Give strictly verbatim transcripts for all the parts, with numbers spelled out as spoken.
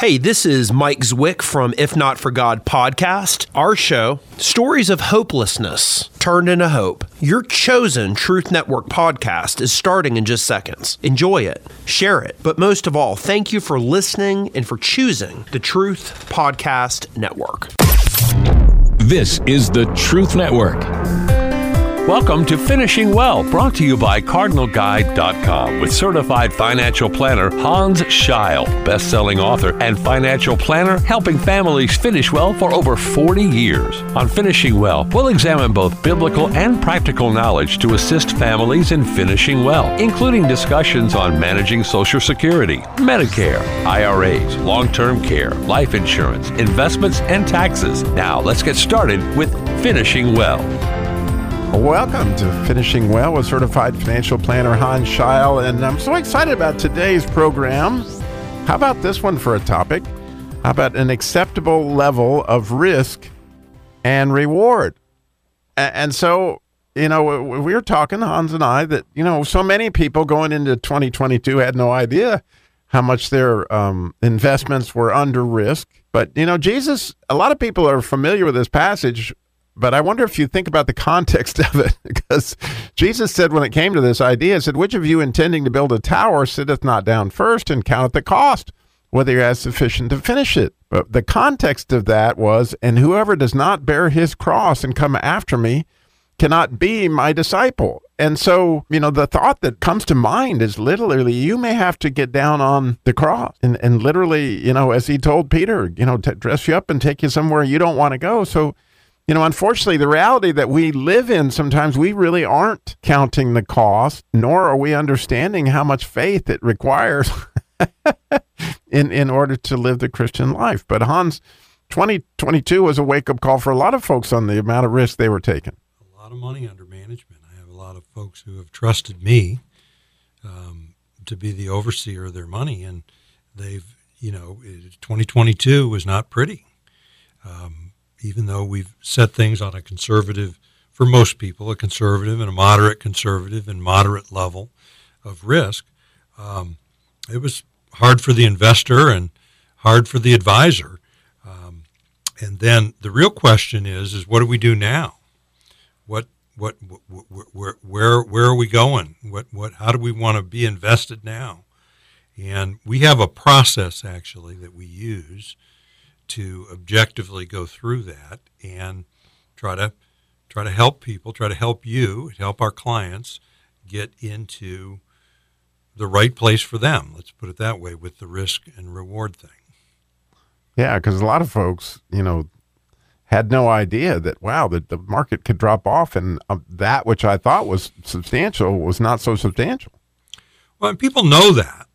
Hey, this is Mike Zwick from If Not For God podcast. Our show, stories of hopelessness turned into hope. Your chosen Truth Network podcast is starting in just seconds. Enjoy it, share it, but most of all, thank you for listening and for choosing the Truth Podcast Network. This is the Truth Network. Welcome to Finishing Well, brought to you by Cardinal Guide dot com with certified financial planner Hans Scheil, best-selling author and financial planner helping families finish well for over forty years. On Finishing Well, we'll examine both biblical and practical knowledge to assist families in finishing well, including discussions on managing Social Security, Medicare, I R As, long-term care, life insurance, investments, and taxes. Now, let's get started with Finishing Well. Welcome to Finishing Well with certified financial planner Hans Scheil, and I'm so excited about today's program. How about this one for a topic? How about an acceptable level of risk and reward? And so, you know, we were talking, Hans and I, that, you know, so many people going into twenty twenty-two had no idea how much their um, investments were under risk. But, you know, Jesus, a lot of people are familiar with this passage, but I wonder if you think about the context of it, because Jesus said when it came to this idea, he said, which of you intending to build a tower sitteth not down first and counteth the cost, whether he has sufficient to finish it? But the context of that was, and whoever does not bear his cross and come after me cannot be my disciple. And so, you know, the thought that comes to mind is literally, you may have to get down on the cross and, and literally, you know, as he told Peter, you know, to dress you up and take you somewhere you don't want to go. So, you know, unfortunately, the reality that we live in, sometimes we really aren't counting the cost, nor are we understanding how much faith it requires in, in order to live the Christian life. But Hans, twenty twenty-two was a wake-up call for a lot of folks on the amount of risk they were taking. A lot of money under management. I have a lot of folks who have trusted me um, to be the overseer of their money, and they've, you know, twenty twenty-two was not pretty. Um, even though we've set things on a conservative, for most people, a conservative and a moderate conservative and moderate level of risk, um, it was hard for the investor and hard for the advisor. Um, and then the real question is, is what do we do now? What, what, wh- where, where, where are we going? What, what, how do we want to be invested now? And we have a process actually that we use to objectively go through that and try to try to help people, try to help you, help our clients get into the right place for them. Let's put it that way, with the risk and reward thing. Yeah, because a lot of folks, you know, had no idea that, wow, that the market could drop off, and um, that which I thought was substantial was not so substantial. Well, and people know that,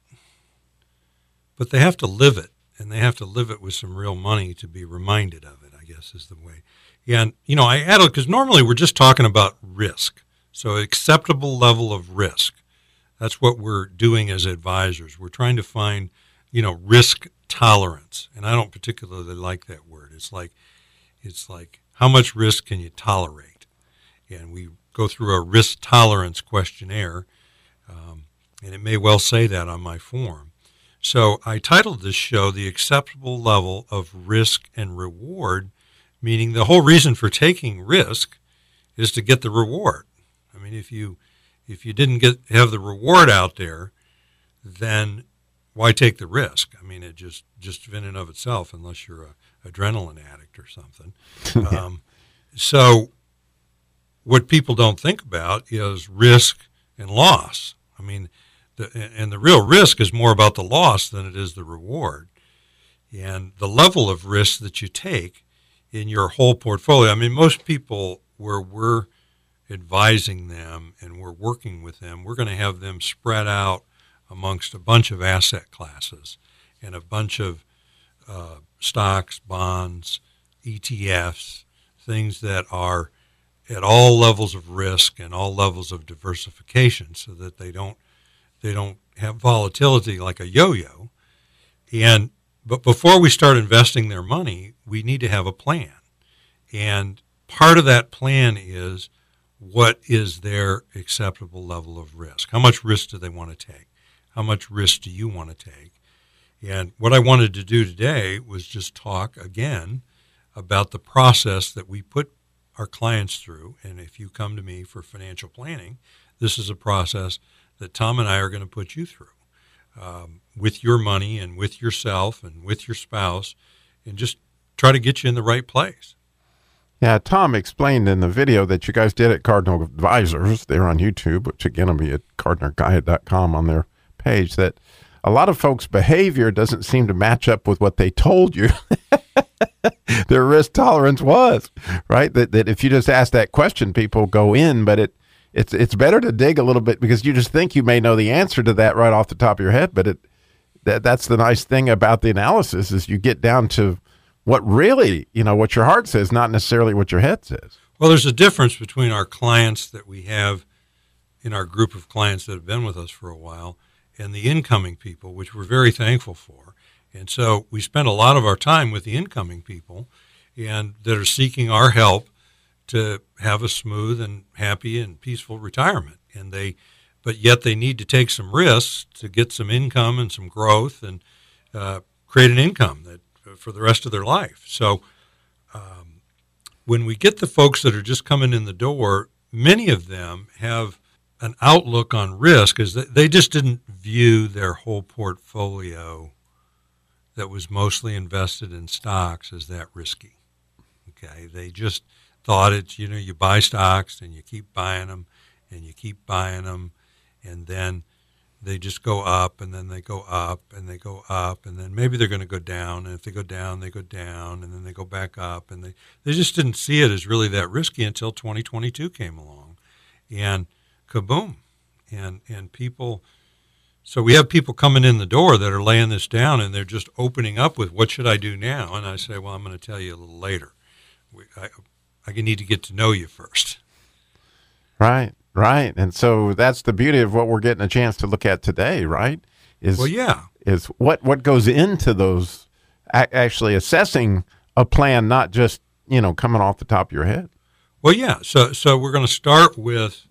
but they have to live it. And they have to live it with some real money to be reminded of it, I guess is the way. And, you know, I added, because normally we're just talking about risk. So acceptable level of risk. That's what we're doing as advisors. We're trying to find, you know, risk tolerance. And I don't particularly like that word. It's like, it's like, how much risk can you tolerate? And we go through a risk tolerance questionnaire. Um, and it may well say that on my form. So I titled this show, The Acceptable Level of Risk and Reward, meaning the whole reason for taking risk is to get the reward. I mean, if you if you didn't get have the reward out there, then why take the risk? I mean, it just, just in and of itself, unless you're a adrenaline addict or something. um, so what people don't think about is risk and loss. I mean, The, and the real risk is more about the loss than it is the reward. And the level of risk that you take in your whole portfolio. I mean, most people, where we're advising them and we're working with them, we're going to have them spread out amongst a bunch of asset classes and a bunch of uh, stocks, bonds, E T Fs, things that are at all levels of risk and all levels of diversification, so that they don't They don't have volatility like a yo-yo. And but before we start investing their money, we need to have a plan. And part of that plan is, what is their acceptable level of risk? How much risk do they want to take? How much risk do you want to take? And what I wanted to do today was just talk again about the process that we put our clients through. And if you come to me for financial planning, this is a process that Tom and I are going to put you through um, with your money and with yourself and with your spouse, and just try to get you in the right place. Yeah, Tom explained in the video that you guys did at Cardinal Advisors, they're on YouTube, which again will be at cardinal guide dot com on their page, that a lot of folks' behavior doesn't seem to match up with what they told you their risk tolerance was, right? That that if you just ask that question, people go in, but it it's it's better to dig a little bit, because you just think you may know the answer to that right off the top of your head, but it that that's the nice thing about the analysis, is you get down to what really, you know, what your heart says, not necessarily what your head says. Well, there's a difference between our clients that we have in our group of clients that have been with us for a while and the incoming people, which we're very thankful for. And so we spend a lot of our time with the incoming people and that are seeking our help to have a smooth and happy and peaceful retirement. And they, but yet they need to take some risks to get some income and some growth and uh, create an income that for the rest of their life. So um, when we get the folks that are just coming in the door, many of them have an outlook on risk is that they just didn't view their whole portfolio that was mostly invested in stocks as that risky. Okay, they just thought it's, you know, you buy stocks and you keep buying them and you keep buying them, and then they just go up, and then they go up, and they go up, and then maybe they're going to go down, and if they go down, they go down, and then they go back up, and they, they just didn't see it as really that risky until twenty twenty-two came along, and kaboom, and and people, so we have people coming in the door that are laying this down, and they're just opening up with, what should I do now? And I say, well, I'm going to tell you a little later. We, I, I need to get to know you first. Right. Right. And so that's the beauty of what we're getting a chance to look at today, right? Is, well, yeah. Is what, what goes into those, a- actually assessing a plan, not just, you know, coming off the top of your head. Well, yeah. So, so we're going to start with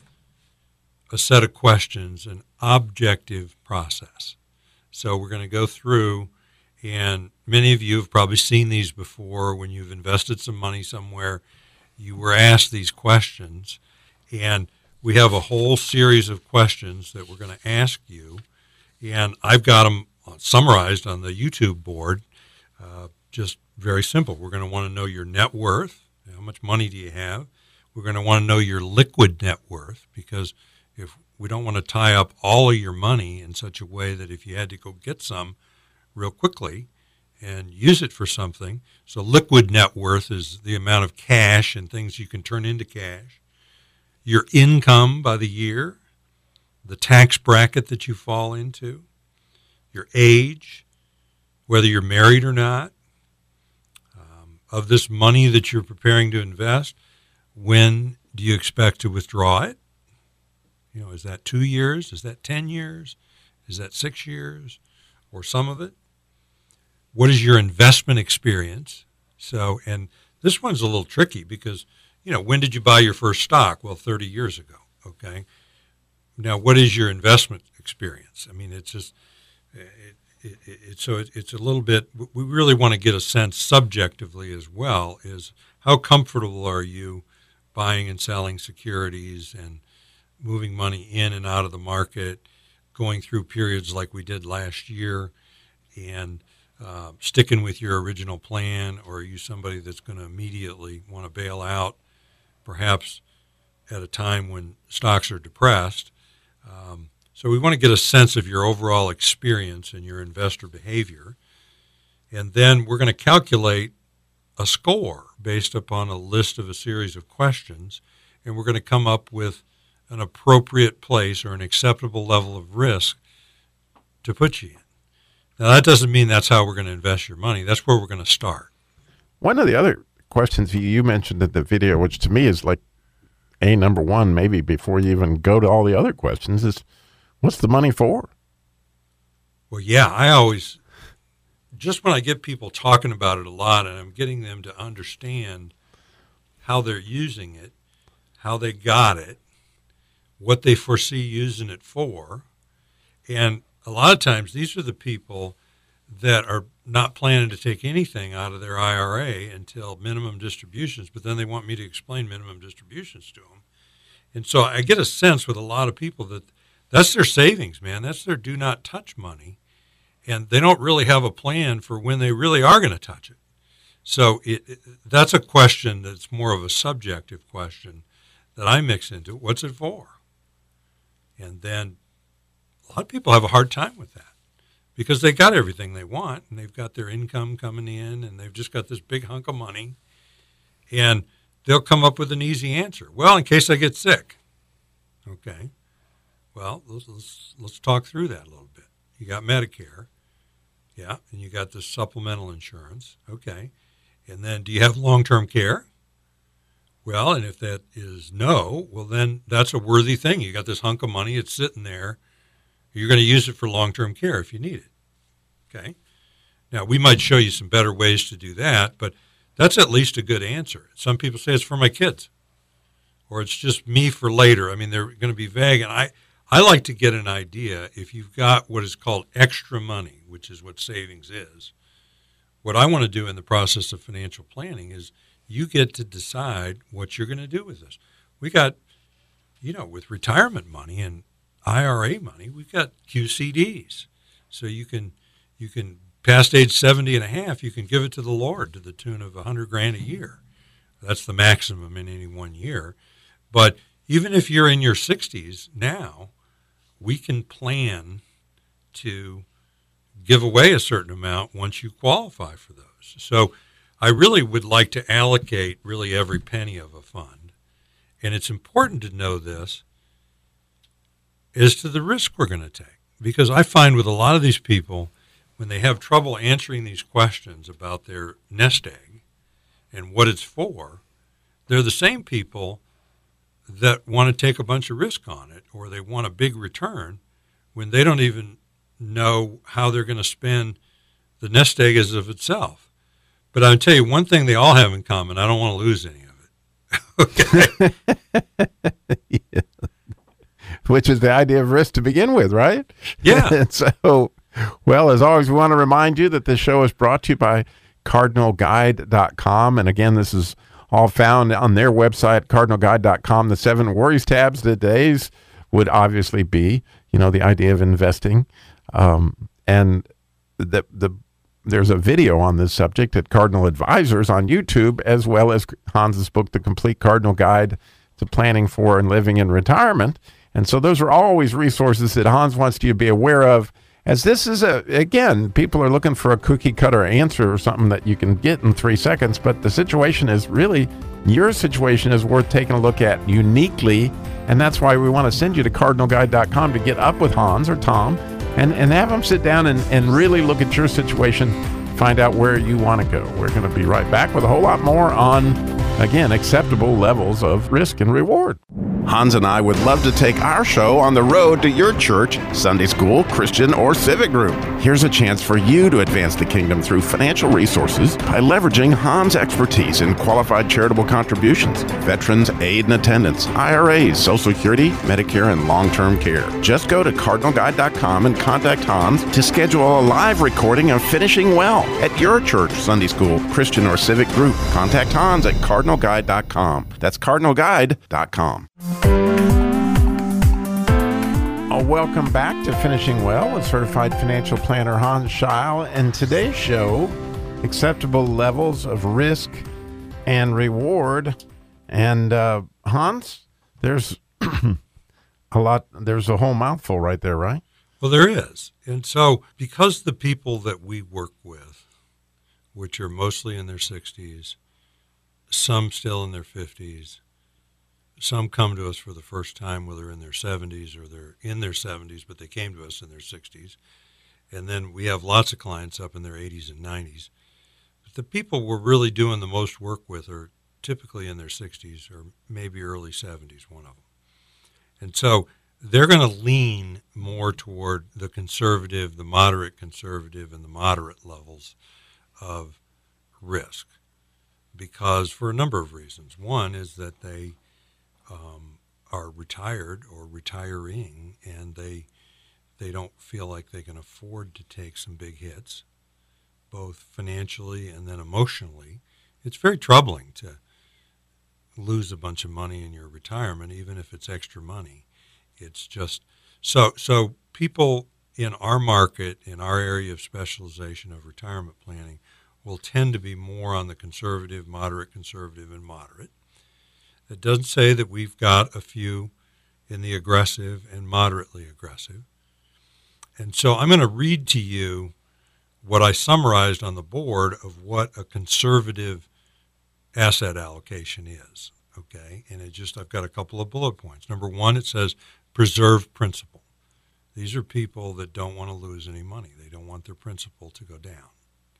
a set of questions, an objective process. So we're going to go through, and many of you have probably seen these before when you've invested some money somewhere. You were asked these questions, and we have a whole series of questions that we're going to ask you, and I've got them summarized on the YouTube board, uh, just very simple. We're going to want to know your net worth. How much money do you have? We're going to want to know your liquid net worth, because if we don't want to tie up all of your money in such a way that if you had to go get some real quickly and use it for something. So liquid net worth is the amount of cash and things you can turn into cash. Your income by the year, the tax bracket that you fall into, your age, whether you're married or not, um, of this money that you're preparing to invest, when do you expect to withdraw it? You know, is that two years? Is that ten years? Is that six years? Or some of it? What is your investment experience? So, and this one's a little tricky because, you know, when did you buy your first stock? Well, thirty years ago, okay? Now, what is your investment experience? I mean, it's just, it, it, it, so it, it's a little bit, we really want to get a sense subjectively as well, is how comfortable are you buying and selling securities and moving money in and out of the market, going through periods like we did last year, and uh, sticking with your original plan, or are you somebody that's going to immediately want to bail out, perhaps at a time when stocks are depressed? Um, so we want to get a sense of your overall experience and your investor behavior. And then we're going to calculate a score based upon a list of a series of questions, and we're going to come up with an appropriate place or an acceptable level of risk to put you in. Now, that doesn't mean that's how we're going to invest your money. That's where we're going to start. One of the other questions you mentioned in the video, which to me is like a number one, maybe before you even go to all the other questions, is what's the money for? Well, yeah, I always, just when I get people talking about it a lot and I'm getting them to understand how they're using it, how they got it, what they foresee using it for. And a lot of times these are the people that are not planning to take anything out of their I R A until minimum distributions, but then they want me to explain minimum distributions to them. And so I get a sense with a lot of people that that's their savings, man. That's their do not touch money. And they don't really have a plan for when they really are going to touch it. So it, it, that's a question that's more of a subjective question that I mix into. What's it for? And then a lot of people have a hard time with that because they got everything they want and they've got their income coming in and they've just got this big hunk of money and they'll come up with an easy answer. Well, in case I get sick. Okay. Well, let's, let's, let's talk through that a little bit. You got Medicare. Yeah. And you got this supplemental insurance. Okay. And then do you have long-term care? Well, and if that is no, well, then that's a worthy thing. You got this hunk of money. It's sitting there. You're going to use it for long-term care if you need it. Okay. Now, we might show you some better ways to do that, but that's at least a good answer. Some people say it's for my kids or it's just me for later. I mean, they're going to be vague. And I, I like to get an idea if you've got what is called extra money, which is what savings is. What I want to do in the process of financial planning is you get to decide what you're going to do with this. We got, you know, with retirement money and I R A money, we've got Q C Ds. So you can, you can past age seventy and a half, you can give it to the Lord to the tune of a hundred grand a year. That's the maximum in any one year. But even if you're in your sixties now, we can plan to give away a certain amount once you qualify for those. So I really would like to allocate really every penny of a fund. And it's important to know this as to the risk we're going to take. Because I find with a lot of these people, when they have trouble answering these questions about their nest egg and what it's for, they're the same people that want to take a bunch of risk on it or they want a big return when they don't even know how they're going to spend the nest egg as of itself. But I'll tell you one thing they all have in common. I don't want to lose any of it. Okay. Yeah. Which is the idea of risk to begin with, right? Yeah. And so, well, as always, we want to remind you that this show is brought to you by Cardinal Guide dot com. And again, this is all found on their website, Cardinal Guide dot com. The seven worries tabs today's would obviously be, you know, the idea of investing. Um, and the the there's a video on this subject at Cardinal Advisors on YouTube, as well as Hans's book, The Complete Cardinal Guide to Planning for and Living in Retirement. And so those are always resources that Hans wants you to be aware of, as this is, a again, people are looking for a cookie-cutter answer or something that you can get in three seconds, but the situation is really, your situation is worth taking a look at uniquely, and that's why we want to send you to Cardinal Guide dot com to get up with Hans or Tom and, and have them sit down and, and really look at your situation, find out where you want to go. We're going to be right back with a whole lot more on, again, acceptable levels of risk and reward. Hans and I would love to take our show on the road to your church, Sunday school, Christian, or civic group. Here's a chance for you to advance the kingdom through financial resources by leveraging Hans' expertise in qualified charitable contributions, veterans aid and attendance, I R As, Social Security, Medicare, and long-term care. Just go to Cardinal Guide dot com and contact Hans to schedule a live recording of Finishing Well at your church, Sunday school, Christian, or civic group. Contact Hans at Cardinal Guide dot com. That's Cardinal Guide dot com. Oh, welcome back to Finishing Well with Certified Financial Planner Hans Scheil. And today's show, acceptable levels of risk and reward. And uh, Hans, there's a lot, there's a whole mouthful right there, right? Well, there is. And so because the people that we work with, which are mostly in their sixties, some still in their fifties, some come to us for the first time, whether they're in their seventies or they're in their seventies, but they came to us in their sixties. And then we have lots of clients up in their eighties and nineties. But the people we're really doing the most work with are typically in their sixties or maybe early seventies, one of them. And so they're going to lean more toward the conservative, the moderate conservative, and the moderate levels of risk, because for a number of reasons. One is that they um, are retired or retiring, and they they don't feel like they can afford to take some big hits. both financially and then emotionally. It's very troubling to lose a bunch of money in your retirement, even if it's extra money. It's just so so people in our market, in our area of specialization of retirement planning, will tend to be more on the conservative, moderate, conservative, and moderate. It doesn't say that we've got a few in the aggressive and moderately aggressive. And so I'm going to read to you what I summarized on the board of what a conservative asset allocation is, okay? And it just, I've got a couple of bullet points. Number one, it says preserve principal. These are people that don't want to lose any money. They don't want their principal to go down.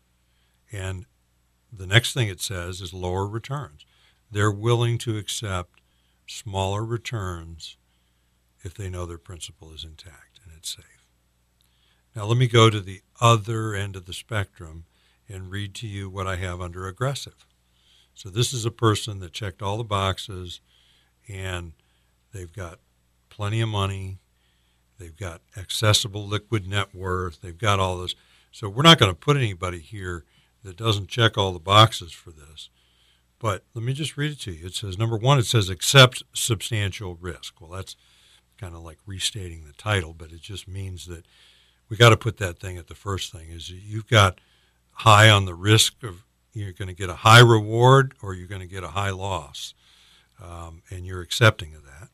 And the next thing it says is lower returns. They're willing to accept smaller returns if they know their principal is intact and it's safe. Now let me go to the other end of the spectrum and read to you what I have under aggressive. So this is a person that checked all the boxes, and they've got plenty of money. They've got accessible liquid net worth. They've got all this. So we're not going to put anybody here that doesn't check all the boxes for this. But let me just read it to you. It says, number one, it says accept substantial risk. Well, that's kind of like restating the title, but it just means that we got to put that thing at the first thing, is you've got high on the risk of you're going to get a high reward or you're going to get a high loss, um, and you're accepting of that.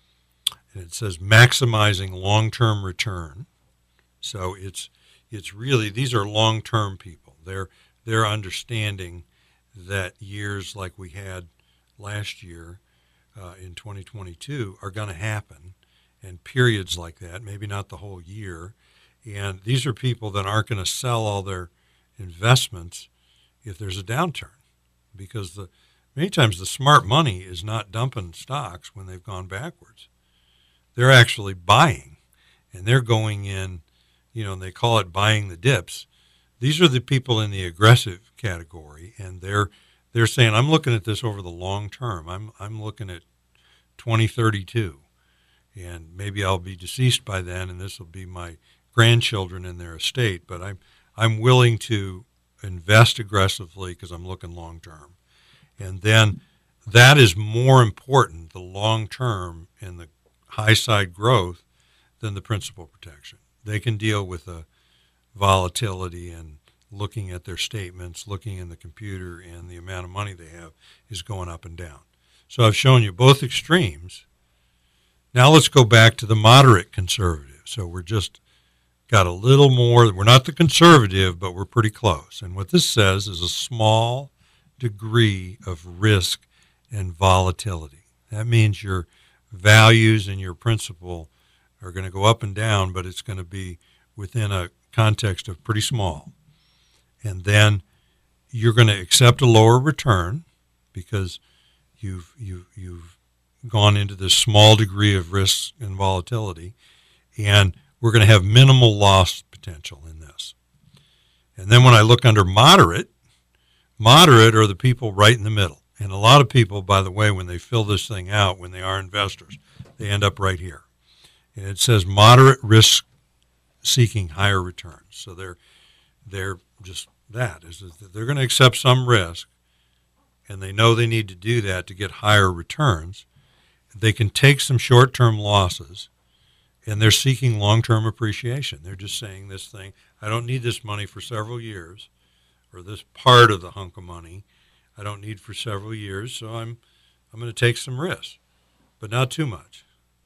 And it says maximizing long-term return. So it's it's really, these are long-term people. They're they're understanding that years like we had last year uh, in twenty twenty-two are going to happen, and periods like that, maybe not the whole year. And these are people that aren't going to sell all their investments if there's a downturn, because the many times the smart money is not dumping stocks when they've gone backwards. They're actually buying, and they're going in, you know, and they call it buying the dips. These are the people in the aggressive category, and they're they're saying, I'm looking at this over the long term. I'm I'm looking at twenty thirty-two, and maybe I'll be deceased by then, and this will be my grandchildren in their estate. But I'm I'm willing to invest aggressively because I'm looking long term, and then that is more important, the long term and the high side growth, than the principal protection. They can deal with the volatility and looking at their statements, looking in the computer, and the amount of money they have is going up and down. So I've shown you both extremes. Now let's go back to the moderate conservative. So we're just got a little more, we're not the conservative, but we're pretty close. And what this says is a small degree of risk and volatility. That means your values and your principal are going to go up and down, but it's going to be within a context of pretty small. And then you're going to accept a lower return because you've you've you've gone into this small degree of risk and volatility, and we're going to have minimal loss potential in this. And then when I look under moderate, moderate are the people right in the middle. And a lot of people, by the way, when they fill this thing out, when they are investors, they end up right here. And it says moderate risk seeking higher returns. So they're they're just that, is that they're going to accept some risk, and they know they need to do that to get higher returns. They can take some short-term losses, and they're seeking long-term appreciation. They're just saying this thing, I don't need this money for several years, or this part of the hunk of money I don't need for several years, so I'm I'm going to take some risks, but not too much.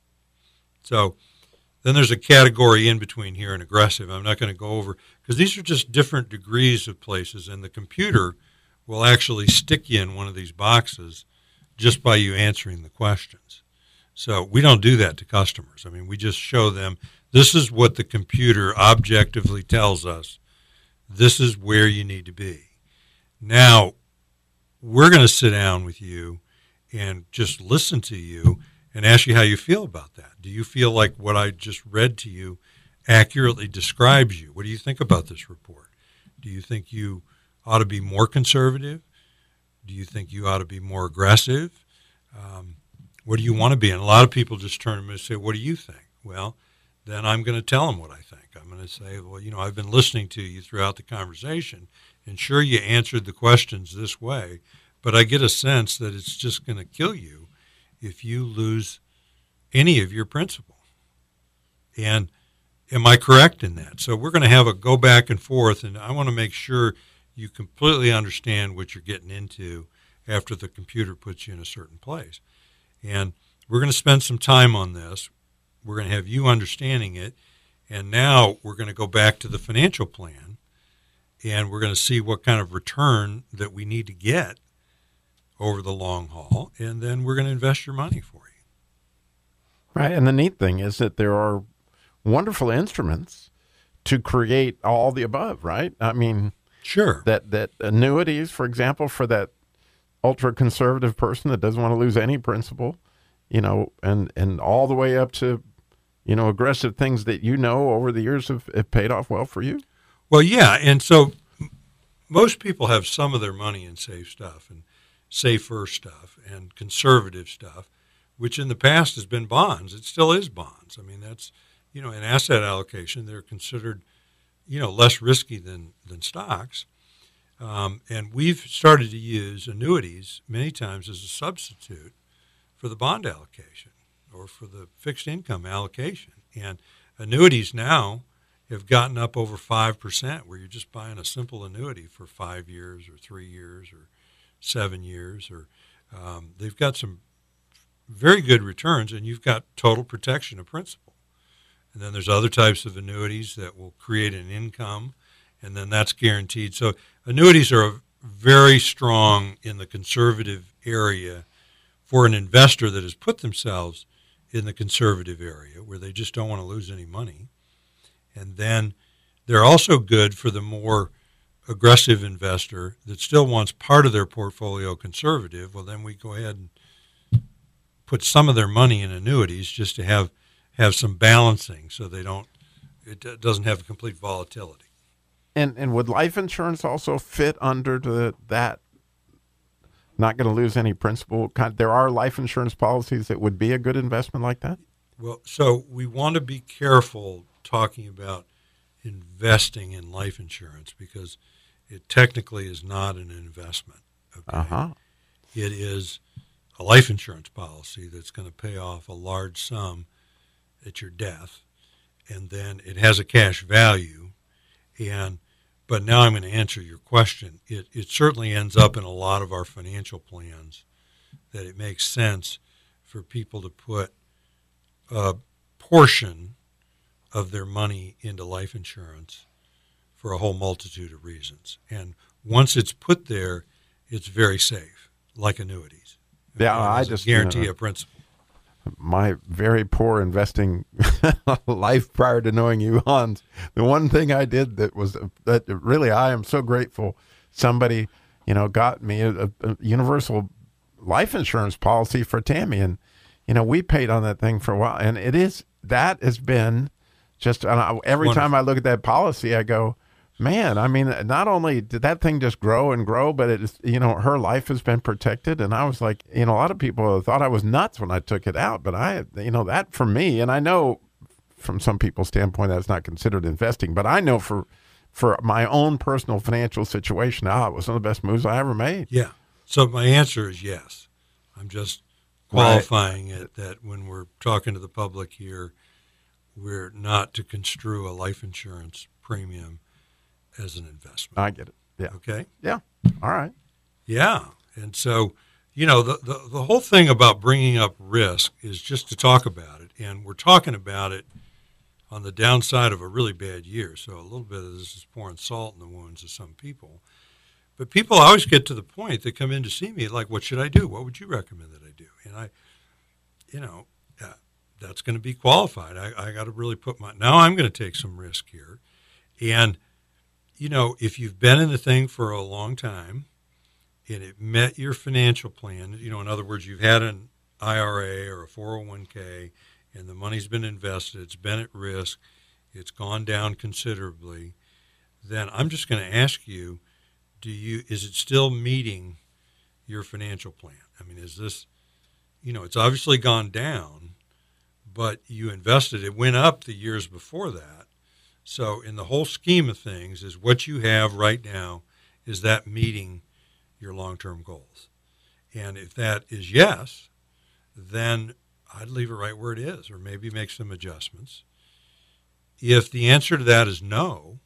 So then there's a category in between here and aggressive. I'm not going to go over, because these are just different degrees of places, and the computer will actually stick you in one of these boxes just by you answering the questions. So we don't do that to customers. I mean, we just show them, this is what the computer objectively tells us. This is where you need to be. Now, we're going to sit down with you and just listen to you and ask you how you feel about that. Do you feel like what I just read to you accurately describes you? What do you think about this report? Do you think you ought to be more conservative? Do you think you ought to be more aggressive? Um, what do you want to be? And a lot of people just turn to me and say, what do you think? Well, then I'm going to tell them what I think. I'm going to say, well, you know, I've been listening to you throughout the conversation, and sure, you answered the questions this way, but I get a sense that it's just going to kill you if you lose any of your principal. And am I correct in that? So we're going to have a go back and forth, and I want to make sure you completely understand what you're getting into after the computer puts you in a certain place. And we're going to spend some time on this. We're going to have you understanding it. And now we're going to go back to the financial plan, and we're going to see what kind of return that we need to get over the long haul. And then we're going to invest your money for you. Right. And the neat thing is that there are wonderful instruments to create all the above, right? I mean, sure. That, that annuities, for example, for that ultra conservative person that doesn't want to lose any principal, you know, and, and all the way up to, you know, aggressive things that, you know, over the years have, have paid off well for you. Well, yeah. And so most people have some of their money in safe stuff and safer stuff and conservative stuff, which in the past has been bonds. It still is bonds. I mean, that's, you know, in asset allocation, they're considered, you know, less risky than, than stocks. Um, and we've started to use annuities many times as a substitute for the bond allocation or for the fixed income allocation. And annuities now have gotten up over five percent, where you're just buying a simple annuity for five years or three years or seven years. Or um, they've got some very good returns, and you've got total protection of principal. And then there's other types of annuities that will create an income, and then that's guaranteed. So annuities are very strong in the conservative area for an investor that has put themselves in the conservative area where they just don't want to lose any money. And then they're also good for the more aggressive investor that still wants part of their portfolio conservative. Well, then we go ahead and put some of their money in annuities just to have, have some balancing so they don't, it doesn't have complete volatility. And and would life insurance also fit under the that not going to lose any principal? There are life insurance policies that would be a good investment like that? Well, so we want to be careful talking about investing in life insurance because it technically is not an investment. Okay? Uh-huh. It is a life insurance policy that's going to pay off a large sum at your death, and then it has a cash value. And but now I'm going to answer your question. It it certainly ends up in a lot of our financial plans that it makes sense for people to put a portion of their money into life insurance for a whole multitude of reasons. And once it's put there, it's very safe, like annuities. Yeah, I, I just guarantee you know, a principal. My very poor investing life prior to knowing you, Hans, the one thing I did that was that really I am so grateful somebody, you know, got me a, a universal life insurance policy for Tammy. And, you know, we paid on that thing for a while. And it is, that has been just, and I, every Wonderful. time I look at that policy, I go, man, I mean, not only did that thing just grow and grow, but it is, you know, her life has been protected. And I was like, you know, a lot of people thought I was nuts when I took it out, but I, you know, that for me, and I know from some people's standpoint, that's not considered investing, but I know for, for my own personal financial situation, ah, it was one of the best moves I ever made. Yeah. So my answer is yes. I'm just qualifying right. it that when we're talking to the public here, we're not to construe a life insurance premium as an investment. I get it. Yeah. Okay. Yeah. All right. Yeah. And so, you know, the, the, the whole thing about bringing up risk is just to talk about it. And we're talking about it on the downside of a really bad year. So a little bit of this is pouring salt in the wounds of some people. But people always get to the point, they come in to see me like, what should I do? What would you recommend that I do? And I, you know, uh, that's going to be qualified. I, I got to really put my, now I'm going to take some risk here. And, you know, if you've been in the thing for a long time and it met your financial plan, you know, in other words, you've had an I R A or a four oh one k and the money's been invested, it's been at risk, it's gone down considerably, then I'm just going to ask you, do you, is it still meeting your financial plan? I mean, is this, you know, it's obviously gone down, but you invested, it went up the years before that. So in the whole scheme of things, is what you have right now, is that meeting your long-term goals? And if that is yes, then I'd leave it right where it is, or maybe make some adjustments. If the answer to that is no,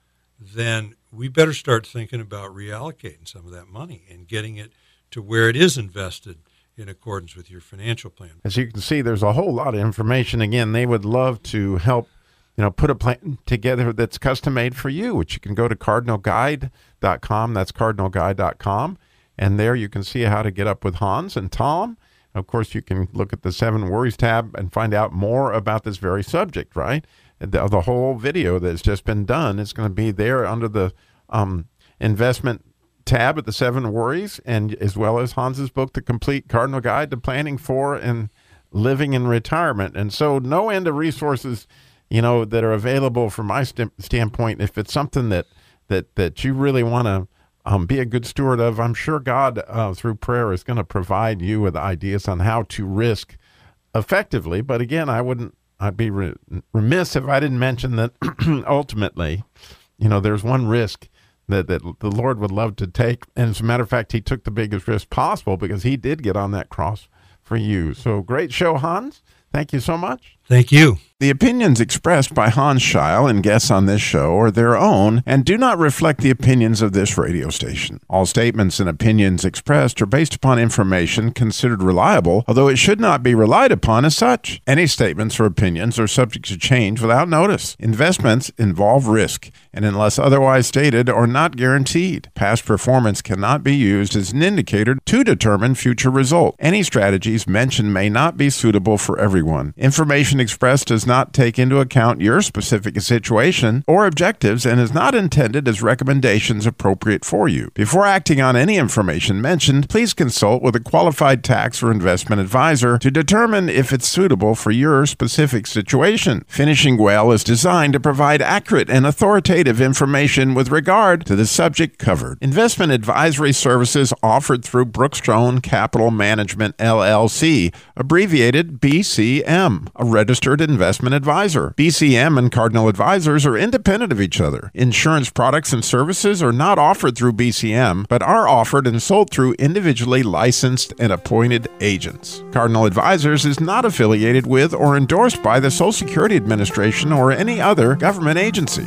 then we better start thinking about reallocating some of that money and getting it to where it is invested in accordance with your financial plan. As you can see, there's a whole lot of information. Again, they would love to help, you know, put a plan together that's custom made for you, which you can go to cardinal guide dot com. That's cardinal guide dot com. And there you can see how to get up with Hans and Tom. Of course, you can look at the Seven Worries tab and find out more about this very subject, right? The, the whole video that's just been done is going to be there under the um, investment tab at the Seven Worries, and as well as Hans's book, The Complete Cardinal Guide to Planning for and Living in Retirement. And so no end of resources, you know, that are available from my st- standpoint. If it's something that, that, that you really want to Um, be a good steward of, I'm sure God, uh, through prayer, is going to provide you with ideas on how to risk effectively. But again, I wouldn't, I'd be re- remiss if I didn't mention that ultimately, you know, there's one risk that, that the Lord would love to take. And as a matter of fact, he took the biggest risk possible because he did get on that cross for you. So great show, Hans. Thank you so much. Thank you. The opinions expressed by Hans Scheil and guests on this show are their own and do not reflect the opinions of this radio station. All statements and opinions expressed are based upon information considered reliable, although it should not be relied upon as such. Any statements or opinions are subject to change without notice. Investments involve risk, and unless otherwise stated, are not guaranteed. Past performance cannot be used as an indicator to determine future results. Any strategies mentioned may not be suitable for everyone. Information expressed does not take into account your specific situation or objectives and is not intended as recommendations appropriate for you. Before acting on any information mentioned, please consult with a qualified tax or investment advisor to determine if it's suitable for your specific situation. Finishing Well is designed to provide accurate and authoritative information with regard to the subject covered. Investment advisory services offered through Brookstone Capital Management, L L C, abbreviated B C M, a registered investment advisor. B C M and Cardinal Advisors are independent of each other. Insurance products and services are not offered through B C M, but are offered and sold through individually licensed and appointed agents. Cardinal Advisors is not affiliated with or endorsed by the Social Security Administration or any other government agency.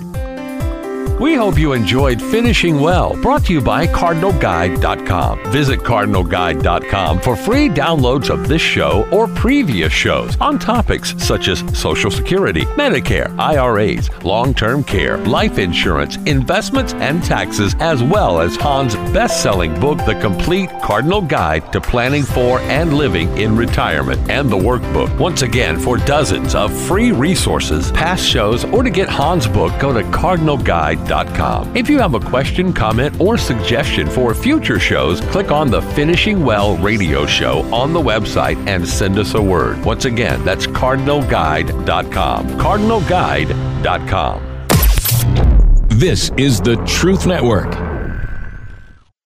We hope you enjoyed Finishing Well, brought to you by cardinal guide dot com. Visit cardinal guide dot com for free downloads of this show or previous shows on topics such as Social Security, Medicare, I R As, long-term care, life insurance, investments, and taxes, as well as Hans' best-selling book, The Complete Cardinal Guide to Planning for and Living in Retirement, and the workbook. Once again, for dozens of free resources, past shows, or to get Hans' book, go to cardinal guide dot com. If you have a question, comment, or suggestion for future shows, click on the Finishing Well radio show on the website and send us a word. Once again, that's cardinal guide dot com. cardinal guide dot com. This is the Truth Network.